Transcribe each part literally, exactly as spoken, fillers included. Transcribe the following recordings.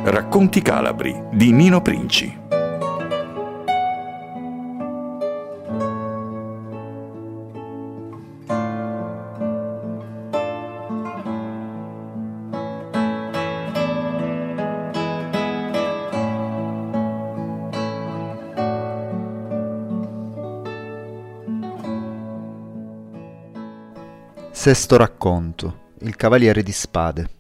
Racconti calabri di Nino Princi. Sesto racconto. Il cavaliere di spade.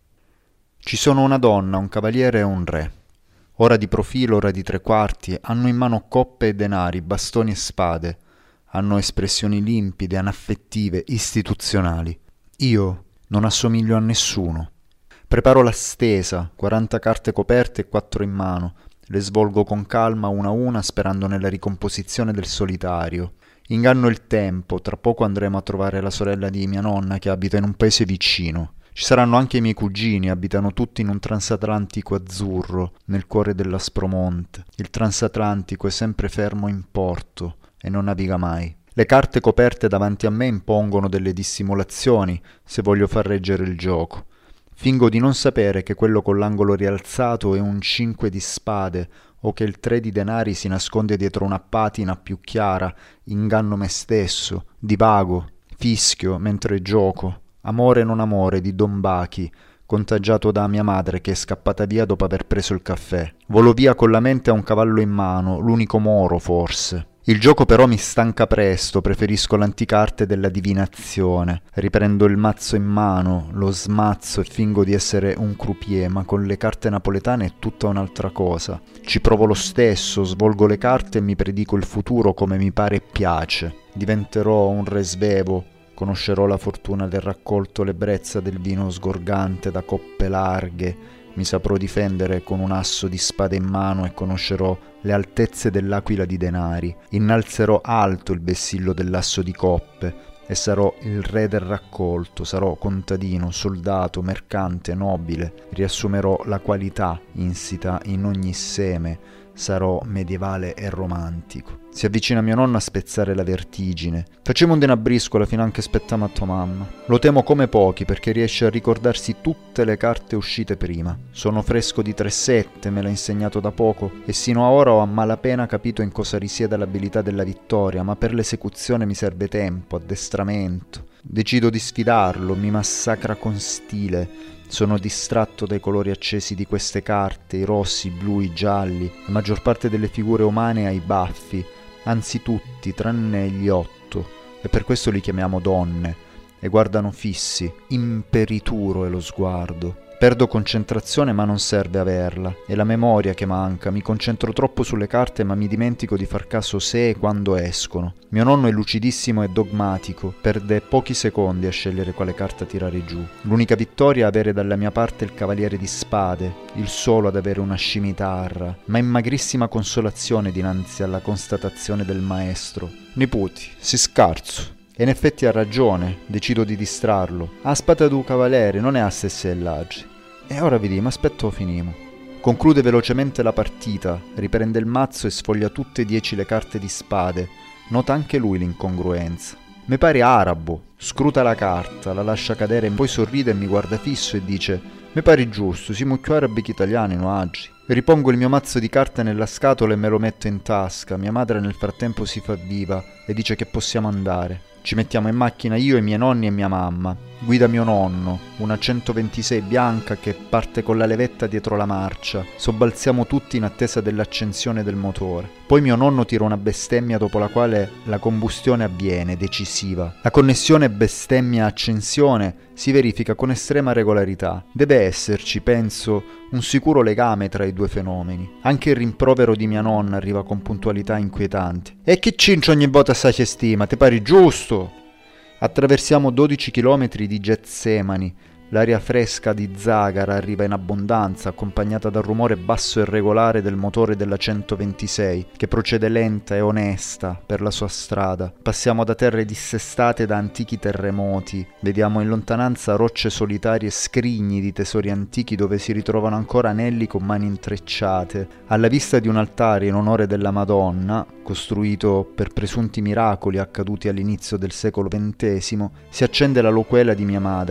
Ci sono una donna, un cavaliere e un re. Ora di profilo, ora di tre quarti, hanno in mano coppe e denari, bastoni e spade. Hanno espressioni limpide, anaffettive, istituzionali. Io non assomiglio a nessuno. Preparo la stesa, quaranta carte coperte e quattro in mano. Le svolgo con calma una a una, sperando nella ricomposizione del solitario. Inganno il tempo, tra poco andremo a trovare la sorella di mia nonna che abita in un paese vicino. Ci saranno anche i miei cugini, abitano tutti in un transatlantico azzurro, nel cuore dell'Aspromonte. Il transatlantico è sempre fermo in porto e non naviga mai. Le carte coperte davanti a me impongono delle dissimulazioni se voglio far reggere il gioco. Fingo di non sapere che quello con l'angolo rialzato è un cinque di spade o che il tre di denari si nasconde dietro una patina più chiara, inganno me stesso, divago, fischio mentre gioco, amore non amore di Don Bachi, contagiato da mia madre che è scappata via dopo aver preso il caffè. Volo via con la mente a un cavallo in mano, l'unico moro forse. Il gioco però mi stanca presto, preferisco l'antica arte della divinazione. Riprendo il mazzo in mano, lo smazzo e fingo di essere un croupier, ma con le carte napoletane è tutta un'altra cosa. Ci provo lo stesso, svolgo le carte e mi predico il futuro come mi pare e piace. Diventerò un re svevo, conoscerò la fortuna del raccolto, l'ebbrezza del vino sgorgante da coppe larghe. Mi saprò difendere con un asso di spade in mano e conoscerò le altezze dell'aquila di denari. Innalzerò alto il vessillo dell'asso di coppe e sarò il re del raccolto, sarò contadino, soldato, mercante, nobile. Riassumerò la qualità insita in ogni seme, sarò medievale e romantico. Si avvicina mio nonno a spezzare la vertigine. Facciamo un denabriscola fino anche spettiamo a tua mamma. Lo temo come pochi perché riesce a ricordarsi tutte le carte uscite prima. Sono fresco di tre sette, me l'ha insegnato da poco e sino a ora ho a malapena capito in cosa risieda l'abilità della vittoria, ma per l'esecuzione mi serve tempo, addestramento. Decido di sfidarlo, mi massacra con stile. Sono distratto dai colori accesi di queste carte, i rossi, i blu, i gialli. La maggior parte delle figure umane ha i baffi, anzi tutti, tranne gli otto, e per questo li chiamiamo donne, e guardano fissi. Imperituro è lo sguardo. Perdo concentrazione ma non serve averla, è la memoria che manca, mi concentro troppo sulle carte ma mi dimentico di far caso se e quando escono. Mio nonno è lucidissimo e dogmatico, perde pochi secondi a scegliere quale carta tirare giù. L'unica vittoria è avere dalla mia parte il cavaliere di spade, il solo ad avere una scimitarra, ma in magrissima consolazione dinanzi alla constatazione del maestro. Nipoti, si scarso. E in effetti ha ragione, decido di distrarlo. A spada du cavaliere, non è a sessellaggi. E ora vediamo, aspetto finimo. Conclude velocemente la partita, riprende il mazzo e sfoglia tutte e dieci le carte di spade. Nota anche lui l'incongruenza. Mi pare arabo, scruta la carta, la lascia cadere, poi sorride e mi guarda fisso e dice: mi pare giusto, siamo più arabi che italiani, no oggi. Ripongo il mio mazzo di carte nella scatola e me lo metto in tasca. Mia madre nel frattempo si fa viva e dice che possiamo andare. Ci mettiamo in macchina io, i miei nonni e mia mamma. Guida mio nonno, una centoventisei bianca che parte con la levetta dietro la marcia. Sobbalziamo tutti in attesa dell'accensione del motore. Poi mio nonno tira una bestemmia dopo la quale la combustione avviene, decisiva. La connessione bestemmia-accensione si verifica con estrema regolarità. Deve esserci, penso, un sicuro legame tra i due fenomeni. Anche il rimprovero di mia nonna arriva con puntualità inquietante. E che cincio ogni volta sta stima, ti pare giusto? Attraversiamo dodici chilometri di Getsemani. L'aria fresca di Zagara arriva in abbondanza, accompagnata dal rumore basso e regolare del motore della centoventisei, che procede lenta e onesta per la sua strada. Passiamo da terre dissestate da antichi terremoti. Vediamo in lontananza rocce solitarie e scrigni di tesori antichi dove si ritrovano ancora anelli con mani intrecciate. Alla vista di un altare in onore della Madonna, costruito per presunti miracoli accaduti all'inizio del secolo ventesimo, si accende la loquela di mia madre.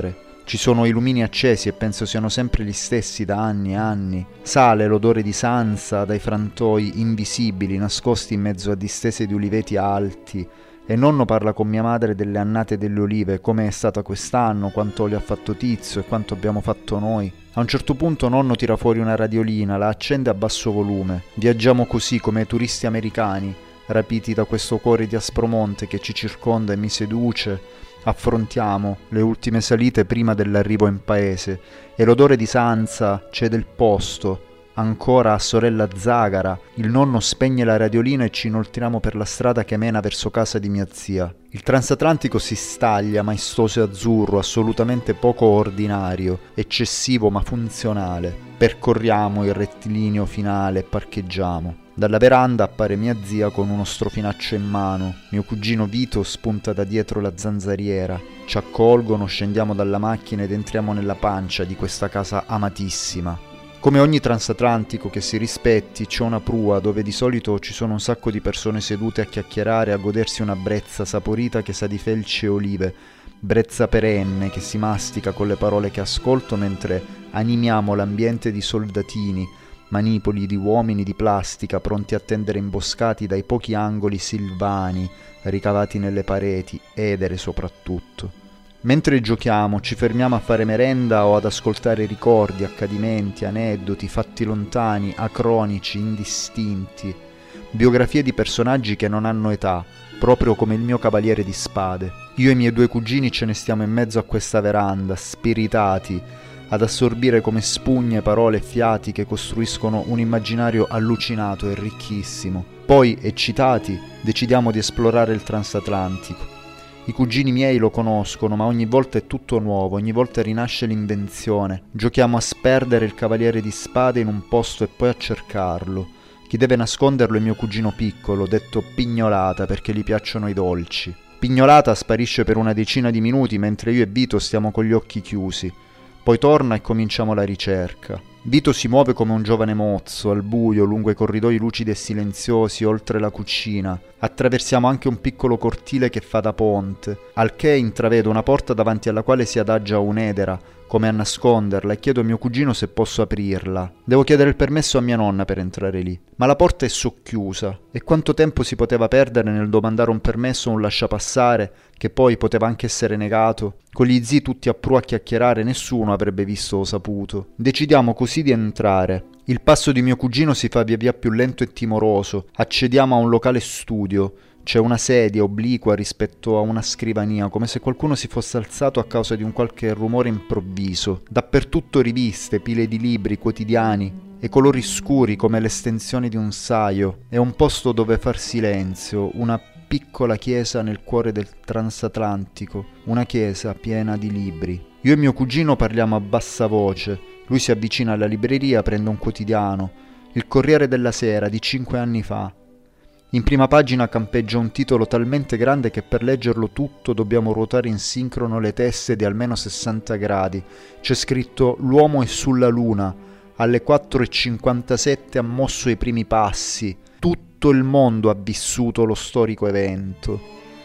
Ci sono i lumini accesi e penso siano sempre gli stessi da anni e anni. Sale l'odore di Sansa dai frantoi invisibili nascosti in mezzo a distese di uliveti alti. E nonno parla con mia madre delle annate delle olive, come è stata quest'anno, quanto olio ha fatto Tizio e quanto abbiamo fatto noi. A un certo punto nonno tira fuori una radiolina, la accende a basso volume. Viaggiamo così come turisti americani, rapiti da questo cuore di Aspromonte che ci circonda e mi seduce. Affrontiamo le ultime salite prima dell'arrivo in paese e l'odore di Sansa cede il posto. Ancora a sorella Zagara, il nonno spegne la radiolina e ci inoltriamo per la strada che mena verso casa di mia zia. Il transatlantico si staglia, maestoso e azzurro, assolutamente poco ordinario, eccessivo ma funzionale. Percorriamo il rettilineo finale e parcheggiamo. Dalla veranda appare mia zia con uno strofinaccio in mano. Mio cugino Vito spunta da dietro la zanzariera. Ci accolgono, scendiamo dalla macchina ed entriamo nella pancia di questa casa amatissima. Come ogni transatlantico che si rispetti, c'è una prua dove di solito ci sono un sacco di persone sedute a chiacchierare, a godersi una brezza saporita che sa di felci e olive, brezza perenne che si mastica con le parole che ascolto mentre animiamo l'ambiente di soldatini, manipoli di uomini di plastica pronti a tendere imboscati dai pochi angoli silvani ricavati nelle pareti, edere soprattutto. Mentre giochiamo, ci fermiamo a fare merenda o ad ascoltare ricordi, accadimenti, aneddoti, fatti lontani, acronici, indistinti, biografie di personaggi che non hanno età, proprio come il mio cavaliere di spade. Io e i miei due cugini ce ne stiamo in mezzo a questa veranda, spiritati, ad assorbire come spugne parole e fiati che costruiscono un immaginario allucinato e ricchissimo. Poi, eccitati, decidiamo di esplorare il transatlantico. I cugini miei lo conoscono, ma ogni volta è tutto nuovo, ogni volta rinasce l'invenzione. Giochiamo a sperdere il cavaliere di spade in un posto e poi a cercarlo. Chi deve nasconderlo è mio cugino piccolo, detto Pignolata perché gli piacciono i dolci. Pignolata sparisce per una decina di minuti mentre io e Vito stiamo con gli occhi chiusi. Poi torna e cominciamo la ricerca. Vito si muove come un giovane mozzo, al buio, lungo i corridoi lucidi e silenziosi, oltre la cucina. Attraversiamo anche un piccolo cortile che fa da ponte, al che intravedo una porta davanti alla quale si adagia un'edera, come a nasconderla, e chiedo a mio cugino se posso aprirla. Devo chiedere il permesso a mia nonna per entrare lì. Ma la porta è socchiusa. E quanto tempo si poteva perdere nel domandare un permesso o un lasciapassare, che poi poteva anche essere negato? Con gli zii tutti a prua a chiacchierare, nessuno avrebbe visto o saputo. Decidiamo così di entrare. Il passo di mio cugino si fa via via più lento e timoroso. Accediamo a un locale studio. C'è una sedia obliqua rispetto a una scrivania, come se qualcuno si fosse alzato a causa di un qualche rumore improvviso. Dappertutto riviste, pile di libri, quotidiani e colori scuri come l'estensione di un saio. È un posto dove far silenzio, una piccola chiesa nel cuore del transatlantico, una chiesa piena di libri. Io e mio cugino parliamo a bassa voce. Lui si avvicina alla libreria, prende un quotidiano, il Corriere della Sera di cinque anni fa. In prima pagina campeggia un titolo talmente grande che per leggerlo tutto dobbiamo ruotare in sincrono le teste di almeno sessanta gradi. C'è scritto «L'uomo è sulla luna, alle quattro e cinquantasette ha mosso i primi passi, tutto il mondo ha vissuto lo storico evento.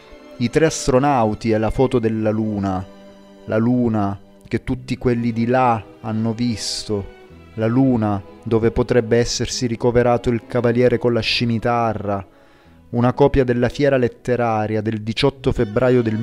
I tre astronauti e la foto della luna, la luna che tutti quelli di là hanno visto, la luna dove potrebbe essersi ricoverato il cavaliere con la scimitarra, una copia della fiera letteraria del diciotto febbraio del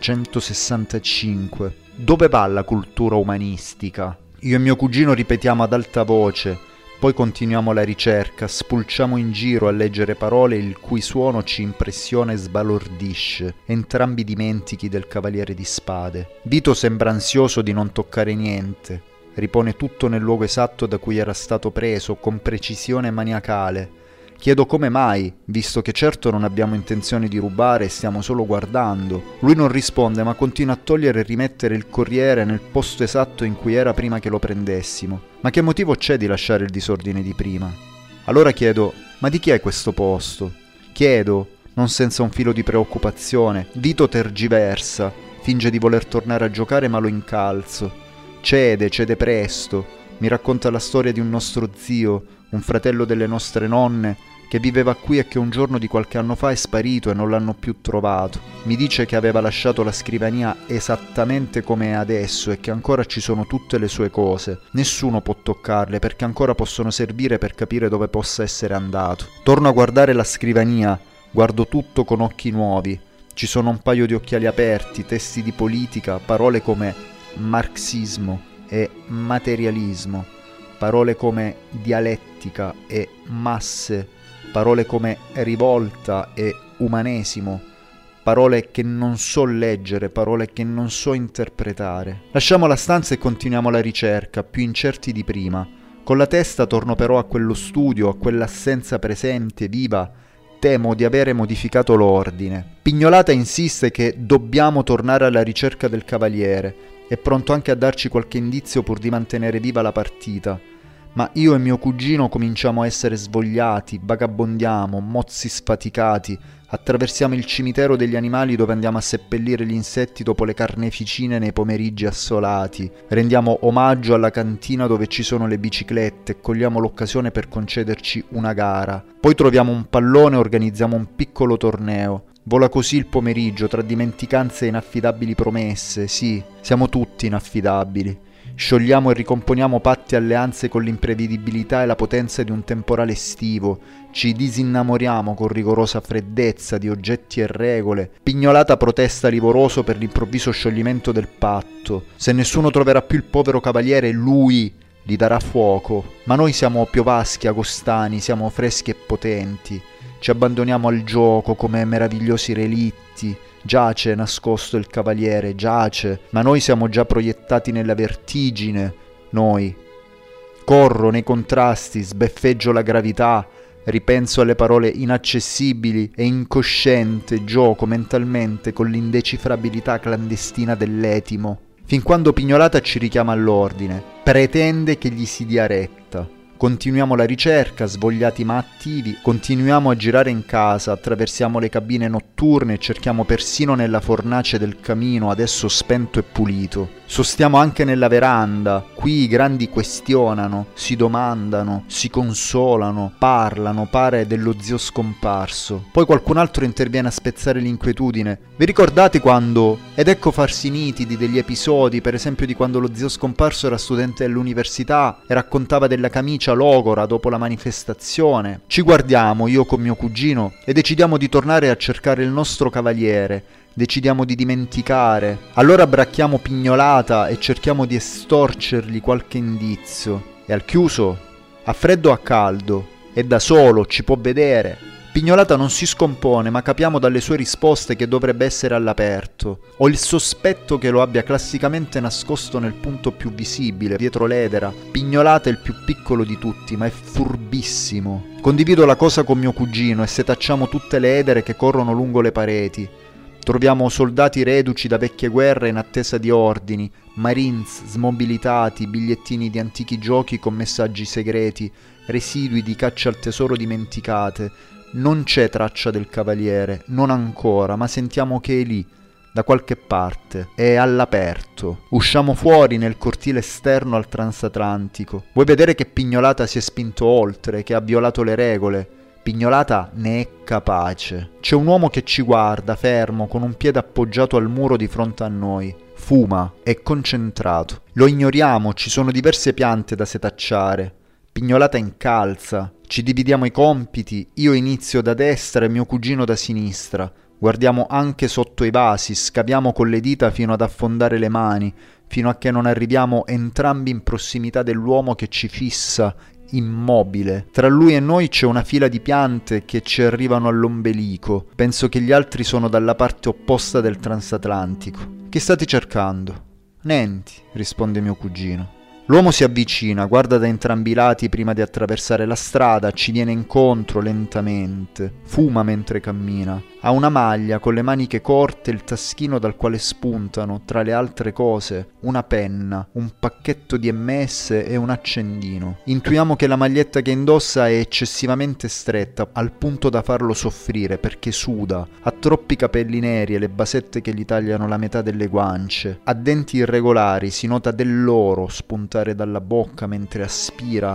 millenovecentosessantacinque. Dove va la cultura umanistica? Io e mio cugino ripetiamo ad alta voce, poi continuiamo la ricerca, spulciamo in giro a leggere parole il cui suono ci impressiona e sbalordisce, entrambi dimentichi del cavaliere di spade. Vito sembra ansioso di non toccare niente, ripone tutto nel luogo esatto da cui era stato preso, con precisione maniacale. Chiedo come mai, visto che certo non abbiamo intenzione di rubare e stiamo solo guardando. Lui non risponde, ma continua a togliere e rimettere il Corriere nel posto esatto in cui era prima che lo prendessimo. Ma che motivo c'è di lasciare il disordine di prima? Allora chiedo, ma di chi è questo posto? Chiedo, non senza un filo di preoccupazione. Vito tergiversa, finge di voler tornare a giocare ma lo incalzo. Cede, cede presto. Mi racconta la storia di un nostro zio, un fratello delle nostre nonne, che viveva qui e che un giorno di qualche anno fa è sparito e non l'hanno più trovato. Mi dice che aveva lasciato la scrivania esattamente come è adesso e che ancora ci sono tutte le sue cose. Nessuno può toccarle perché ancora possono servire per capire dove possa essere andato. Torno a guardare la scrivania, guardo tutto con occhi nuovi. Ci sono un paio di occhiali aperti, testi di politica, parole come marxismo e materialismo, parole come dialettica e masse, parole come rivolta e umanesimo, parole che non so leggere, parole che non so interpretare. Lasciamo la stanza e continuiamo la ricerca, più incerti di prima. Con la testa torno però a quello studio, a quell'assenza presente, viva. Temo di avere modificato l'ordine. Pignolata insiste che dobbiamo tornare alla ricerca del cavaliere. È pronto anche a darci qualche indizio pur di mantenere viva la partita. Ma io e mio cugino cominciamo a essere svogliati, vagabondiamo, mozzi sfaticati, attraversiamo il cimitero degli animali dove andiamo a seppellire gli insetti dopo le carneficine nei pomeriggi assolati, rendiamo omaggio alla cantina dove ci sono le biciclette e cogliamo l'occasione per concederci una gara. Poi troviamo un pallone e organizziamo un piccolo torneo. Vola così il pomeriggio tra dimenticanze e inaffidabili promesse, sì, siamo tutti inaffidabili. Sciogliamo e ricomponiamo patti e alleanze con l'imprevedibilità e la potenza di un temporale estivo. Ci disinnamoriamo con rigorosa freddezza di oggetti e regole. Pignolata protesta livoroso per l'improvviso scioglimento del patto. Se nessuno troverà più il povero cavaliere, lui gli darà fuoco. Ma noi siamo piovaschi, agostani, siamo freschi e potenti. Ci abbandoniamo al gioco come meravigliosi relitti. Giace nascosto il cavaliere, giace, ma noi siamo già proiettati nella vertigine, noi. Corro nei contrasti, sbeffeggio la gravità, ripenso alle parole inaccessibili e incosciente gioco mentalmente con l'indecifrabilità clandestina dell'etimo, fin quando Pignolata ci richiama all'ordine, pretende che gli si dia retta. Continuiamo la ricerca, svogliati ma attivi, continuiamo a girare in casa, attraversiamo le cabine notturne e cerchiamo persino nella fornace del camino, adesso spento e pulito. Sostiamo anche nella veranda, qui i grandi questionano, si domandano, si consolano, parlano, pare dello zio scomparso. Poi qualcun altro interviene a spezzare l'inquietudine. Vi ricordate quando? Ed ecco farsi nitidi degli episodi, per esempio di quando lo zio scomparso era studente all'università e raccontava della camicia logora dopo la manifestazione. Ci guardiamo, io con mio cugino, e decidiamo di tornare a cercare il nostro cavaliere. Decidiamo di dimenticare. Allora bracchiamo Pignolata e cerchiamo di estorcergli qualche indizio. E al chiuso, a freddo o a caldo, è da solo, ci può vedere. Pignolata non si scompone, ma capiamo dalle sue risposte che dovrebbe essere all'aperto. Ho il sospetto che lo abbia classicamente nascosto nel punto più visibile, dietro l'edera. Pignolata è il più piccolo di tutti, ma è furbissimo. Condivido la cosa con mio cugino e setacciamo tutte le edere che corrono lungo le pareti. Troviamo soldati reduci da vecchie guerre in attesa di ordini, marines smobilitati, bigliettini di antichi giochi con messaggi segreti, residui di caccia al tesoro dimenticate. Non c'è traccia del cavaliere, non ancora, ma sentiamo che è lì, da qualche parte, è all'aperto. Usciamo fuori nel cortile esterno al transatlantico. Vuoi vedere che Pignolata si è spinto oltre, che ha violato le regole? Pignolata ne è capace. C'è un uomo che ci guarda, fermo, con un piede appoggiato al muro di fronte a noi. Fuma, è concentrato. Lo ignoriamo, ci sono diverse piante da setacciare. Pignolata incalza. Ci dividiamo i compiti, io inizio da destra e mio cugino da sinistra. Guardiamo anche sotto i vasi, scaviamo con le dita fino ad affondare le mani, fino a che non arriviamo entrambi in prossimità dell'uomo che ci fissa, immobile. Tra lui e noi c'è una fila di piante che ci arrivano all'ombelico. Penso che gli altri sono dalla parte opposta del transatlantico. Che state cercando? Niente, risponde mio cugino. L'uomo si avvicina, guarda da entrambi i lati prima di attraversare la strada, ci viene incontro lentamente, fuma mentre cammina. Ha una maglia con le maniche corte e il taschino dal quale spuntano, tra le altre cose, una penna, un pacchetto di emme esse e un accendino. Intuiamo che la maglietta che indossa è eccessivamente stretta, al punto da farlo soffrire perché suda, ha troppi capelli neri e le basette che gli tagliano la metà delle guance. Ha denti irregolari, si nota dell'oro spuntare dalla bocca mentre aspira.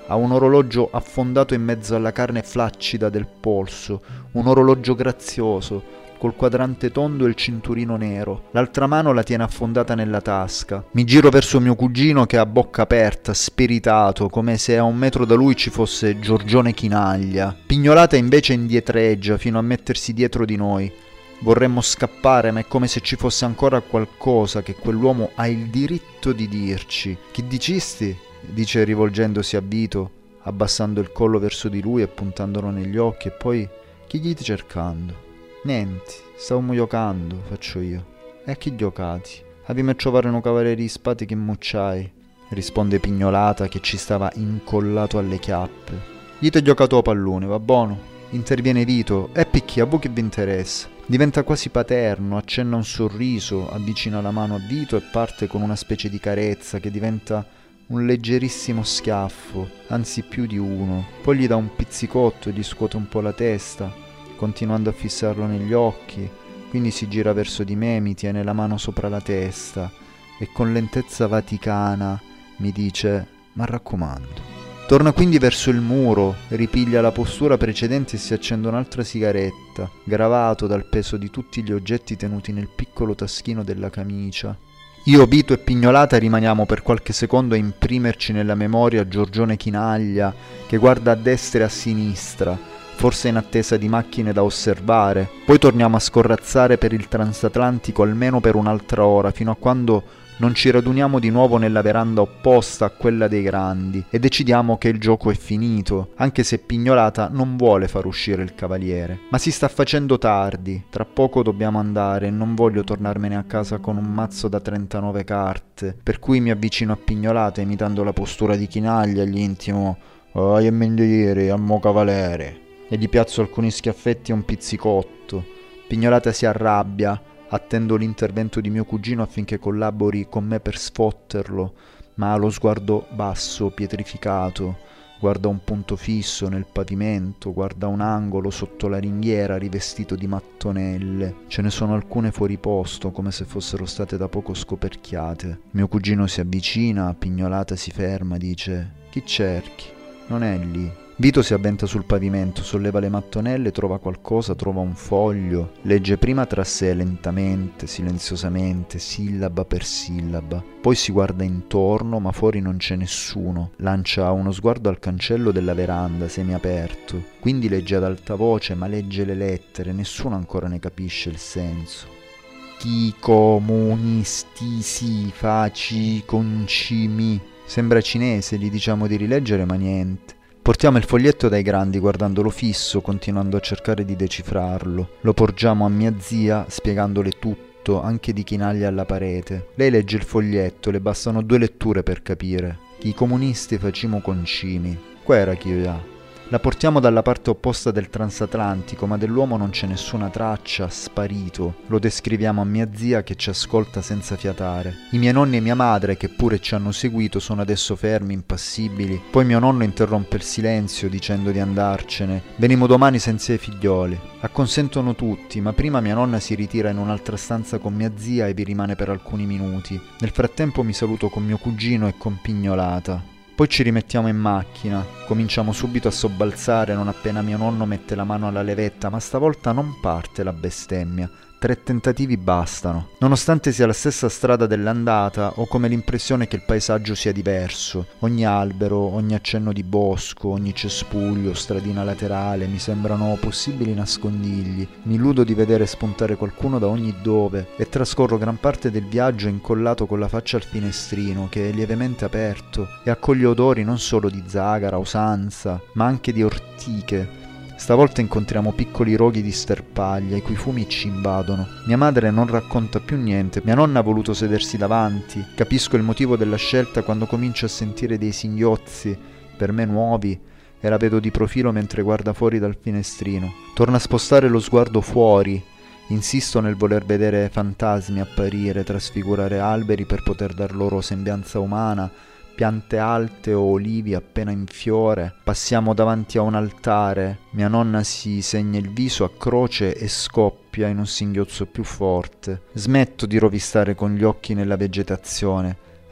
Ha un orologio affondato in mezzo alla carne flaccida del polso, un orologio grazioso, col quadrante tondo e il cinturino nero. L'altra mano la tiene affondata nella tasca. Mi giro verso mio cugino che ha bocca aperta, spiritato, come se a un metro da lui ci fosse Giorgione Chinaglia. Pignolata invece indietreggia fino a mettersi dietro di noi. Vorremmo scappare, ma è come se ci fosse ancora qualcosa che quell'uomo ha il diritto di dirci. Chi dicisti? Dice rivolgendosi a Vito, abbassando il collo verso di lui e puntandolo negli occhi, e poi: chi gli stai cercando? Niente, stavamo giocando, faccio io. E a chi giocati? Abbiamo a trovare un cavaliere di spade che mucciai, risponde Pignolata che ci stava incollato alle chiappe. Gli ti ho giocato a pallone, va buono? Interviene Vito. E picchi, a voi che vi interessa? Diventa quasi paterno, accenna un sorriso, avvicina la mano a Vito e parte con una specie di carezza che diventa un leggerissimo schiaffo, anzi più di uno. Poi gli dà un pizzicotto e gli scuote un po' la testa, continuando a fissarlo negli occhi. Quindi si gira verso di me, mi tiene la mano sopra la testa e con lentezza vaticana mi dice: ma raccomando. Torna quindi verso il muro, ripiglia la postura precedente e si accende un'altra sigaretta, gravato dal peso di tutti gli oggetti tenuti nel piccolo taschino della camicia. Io, Vito e Pignolata rimaniamo per qualche secondo a imprimerci nella memoria Giorgione Chinaglia che guarda a destra e a sinistra, forse in attesa di macchine da osservare. Poi torniamo a scorrazzare per il transatlantico almeno per un'altra ora, fino a quando non ci raduniamo di nuovo nella veranda opposta a quella dei grandi e decidiamo che il gioco è finito, anche se Pignolata non vuole far uscire il cavaliere. Ma si sta facendo tardi, tra poco dobbiamo andare e non voglio tornarmene a casa con un mazzo da trentanove carte, per cui mi avvicino a Pignolata imitando la postura di Chinaglia e gli intimo: «Oh, che mendiere, ammo cavaliere!» e gli piazzo alcuni schiaffetti e un pizzicotto. Pignolata si arrabbia. Attendo l'intervento di mio cugino affinché collabori con me per sfotterlo, ma ha lo sguardo basso, pietrificato. Guarda un punto fisso nel pavimento, guarda un angolo sotto la ringhiera rivestito di mattonelle. Ce ne sono alcune fuori posto, come se fossero state da poco scoperchiate. Mio cugino si avvicina, Pignolata si ferma, dice: «Chi cerchi? Non è lì». Vito si avventa sul pavimento, solleva le mattonelle, trova qualcosa, trova un foglio, legge prima tra sé lentamente, silenziosamente, sillaba per sillaba, poi si guarda intorno, ma fuori non c'è nessuno, lancia uno sguardo al cancello della veranda, semiaperto, quindi legge ad alta voce, ma legge le lettere, nessuno ancora ne capisce il senso. Chi comunisti si faci concimi. Sembra cinese, gli diciamo di rileggere, ma niente. Portiamo il foglietto dai grandi guardandolo fisso, continuando a cercare di decifrarlo. Lo porgiamo a mia zia, spiegandole tutto, anche di Chinaglia alla parete. Lei legge il foglietto, le bastano due letture per capire. Chi i comunisti facimo concimi. Qua era chi io. La portiamo dalla parte opposta del transatlantico, ma dell'uomo non c'è nessuna traccia, sparito. Lo descriviamo a mia zia che ci ascolta senza fiatare. I miei nonni e mia madre, che pure ci hanno seguito, sono adesso fermi, impassibili. Poi mio nonno interrompe il silenzio dicendo di andarcene. Venimo domani senza i figlioli. Acconsentono tutti, ma prima mia nonna si ritira in un'altra stanza con mia zia e vi rimane per alcuni minuti. Nel frattempo mi saluto con mio cugino e con Pignolata. Poi ci rimettiamo in macchina, cominciamo subito a sobbalzare non appena mio nonno mette la mano alla levetta, ma stavolta non parte la bestemmia. Tre tentativi bastano. Nonostante sia la stessa strada dell'andata, ho come l'impressione che il paesaggio sia diverso. Ogni albero, ogni accenno di bosco, ogni cespuglio, stradina laterale mi sembrano possibili nascondigli. Mi illudo di vedere spuntare qualcuno da ogni dove e trascorro gran parte del viaggio incollato con la faccia al finestrino, che è lievemente aperto, e accoglio odori non solo di zagara o sansa, ma anche di ortiche. Stavolta incontriamo piccoli roghi di sterpaglia, i cui fumi ci invadono. Mia madre non racconta più niente, mia nonna ha voluto sedersi davanti. Capisco il motivo della scelta quando comincio a sentire dei singhiozzi, per me nuovi, e la vedo di profilo mentre guarda fuori dal finestrino. Torna a spostare lo sguardo fuori. Insisto nel voler vedere fantasmi apparire, trasfigurare alberi per poter dar loro sembianza umana, piante alte o olivi appena in fiore. Passiamo davanti a un altare, mia nonna si segna il viso a croce e scoppia in un singhiozzo più forte. Smetto di rovistare con gli occhi nella vegetazione,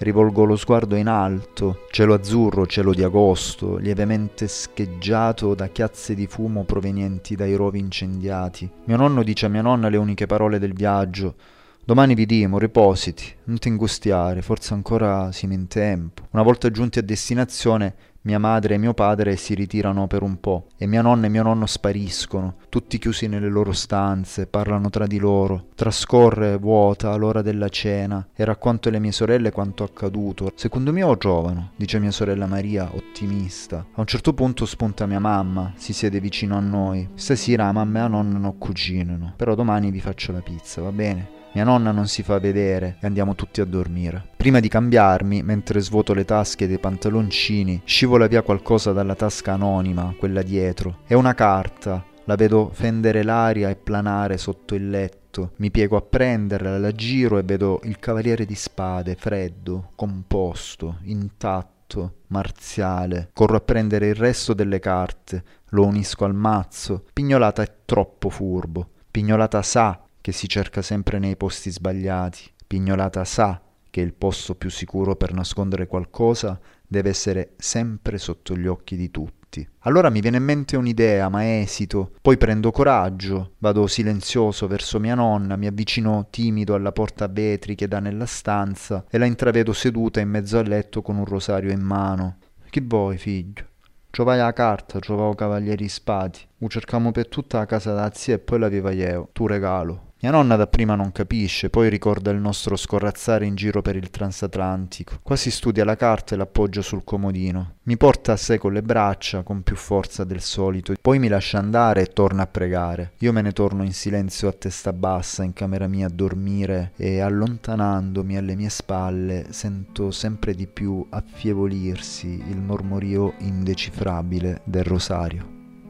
rivolgo lo sguardo in alto, cielo azzurro, cielo di agosto, lievemente scheggiato da chiazze di fumo provenienti dai rovi incendiati. Mio nonno dice a mia nonna le uniche parole del viaggio: domani vediamo, ripositi, non ti angustiare, forse ancora siamo in tempo. Una volta giunti a destinazione, mia madre e mio padre si ritirano per un po' e mia nonna e mio nonno spariscono, tutti chiusi nelle loro stanze, parlano tra di loro. Trascorre vuota l'ora della cena e racconto alle mie sorelle quanto accaduto. Secondo me o giovano, dice mia sorella Maria, ottimista. A un certo punto spunta mia mamma, si siede vicino a noi. Stasera mamma e la nonna non cucinano, però domani vi faccio la pizza, va bene? Mia nonna non si fa vedere e andiamo tutti a dormire. Prima di cambiarmi, mentre svuoto le tasche dei pantaloncini, scivola via qualcosa dalla tasca anonima, quella dietro. È una carta, la vedo fendere l'aria e planare sotto il letto. Mi piego a prenderla, la giro e vedo il cavaliere di spade, freddo, composto, intatto, marziale. Corro a prendere il resto delle carte, lo unisco al mazzo. Pignolata è troppo furbo. Pignolata sa che si cerca sempre nei posti sbagliati. Pignolata sa che il posto più sicuro per nascondere qualcosa deve essere sempre sotto gli occhi di tutti. Allora mi viene in mente un'idea, ma esito. Poi prendo coraggio, vado silenzioso verso mia nonna, mi avvicino timido alla porta a vetri che dà nella stanza e la intravedo seduta in mezzo al letto con un rosario in mano. Chi vuoi, figlio? Giovai la carta, giovavo cavalieri spati. U cercamo per tutta la casa da zia e poi la viva io. Tu regalo. Mia nonna dapprima non capisce, poi ricorda il nostro scorrazzare in giro per il transatlantico. Quasi studia la carta e l'appoggia sul comodino. Mi porta a sé con le braccia, con più forza del solito. Poi mi lascia andare e torna a pregare. Io me ne torno in silenzio a testa bassa in camera mia a dormire e, allontanandomi alle mie spalle, sento sempre di più affievolirsi il mormorio indecifrabile del rosario.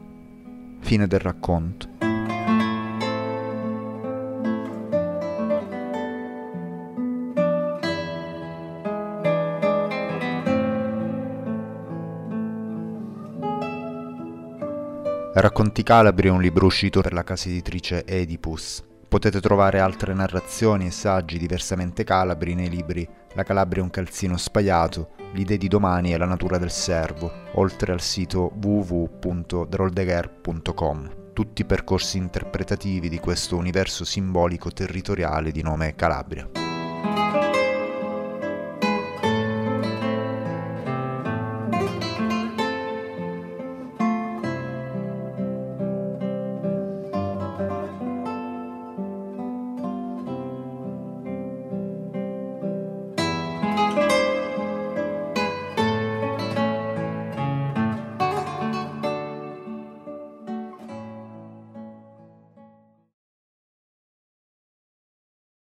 Fine del racconto. Racconti Calabri è un libro uscito per la casa editrice Oedipus. Potete trovare altre narrazioni e saggi diversamente calabri nei libri La Calabria è un calzino spaiato, Le idee di domani e la natura del servo, oltre al sito w w w punto droldegher punto com. Tutti percorsi interpretativi di questo universo simbolico territoriale di nome Calabria.